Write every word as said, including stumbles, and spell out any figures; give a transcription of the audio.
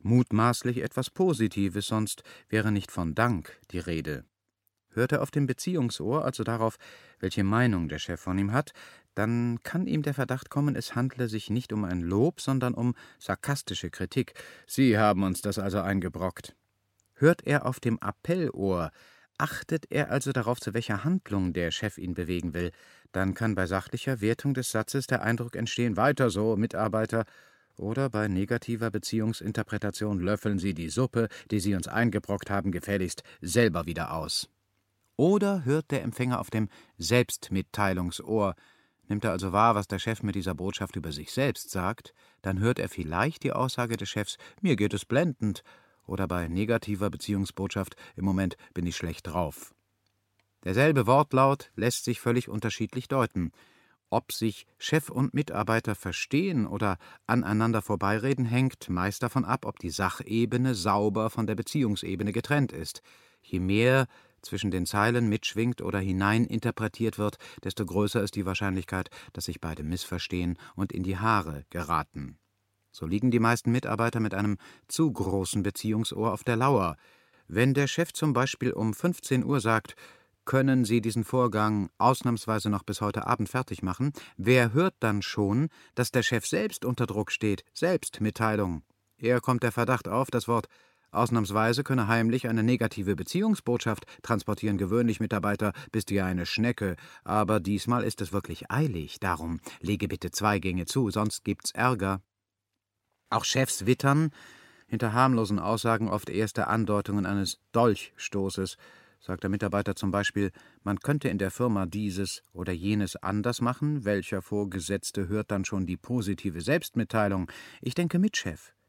mutmaßlich etwas Positives, sonst wäre nicht von Dank die Rede. Hört er auf dem Beziehungsohr, also darauf, welche Meinung der Chef von ihm hat, dann kann ihm der Verdacht kommen, es handle sich nicht um ein Lob, sondern um sarkastische Kritik. »Sie haben uns das also eingebrockt.« Hört er auf dem Appellohr, achtet er also darauf, zu welcher Handlung der Chef ihn bewegen will, dann kann bei sachlicher Wertung des Satzes der Eindruck entstehen, »Weiter so, Mitarbeiter«, oder bei negativer Beziehungsinterpretation, »Löffeln Sie die Suppe, die Sie uns eingebrockt haben, gefälligst selber wieder aus.« Oder hört der Empfänger auf dem Selbstmitteilungsohr, nimmt er also wahr, was der Chef mit dieser Botschaft über sich selbst sagt, dann hört er vielleicht die Aussage des Chefs, »Mir geht es blendend«, oder bei negativer Beziehungsbotschaft, »Im Moment bin ich schlecht drauf«. Derselbe Wortlaut lässt sich völlig unterschiedlich deuten. Ob sich Chef und Mitarbeiter verstehen oder aneinander vorbeireden, hängt meist davon ab, ob die Sachebene sauber von der Beziehungsebene getrennt ist. Je mehr zwischen den Zeilen mitschwingt oder hineininterpretiert wird, desto größer ist die Wahrscheinlichkeit, dass sich beide missverstehen und in die Haare geraten. So liegen die meisten Mitarbeiter mit einem zu großen Beziehungsohr auf der Lauer. Wenn der Chef zum Beispiel um fünfzehn Uhr sagt, »Können Sie diesen Vorgang ausnahmsweise noch bis heute Abend fertig machen?« Wer hört dann schon, dass der Chef selbst unter Druck steht? Selbstmitteilung. Eher kommt der Verdacht auf, das Wort »ausnahmsweise« könne heimlich eine negative Beziehungsbotschaft transportieren. Gewöhnlich, Mitarbeiter, bist du ja eine Schnecke, aber diesmal ist es wirklich eilig. Darum lege bitte zwei Gänge zu, sonst gibt's Ärger. Auch Chefs wittern hinter harmlosen Aussagen oft erste Andeutungen eines Dolchstoßes. Sagt der Mitarbeiter zum Beispiel, man könnte in der Firma dieses oder jenes anders machen, welcher Vorgesetzte hört dann schon die positive Selbstmitteilung. Ich denke mit, Chef.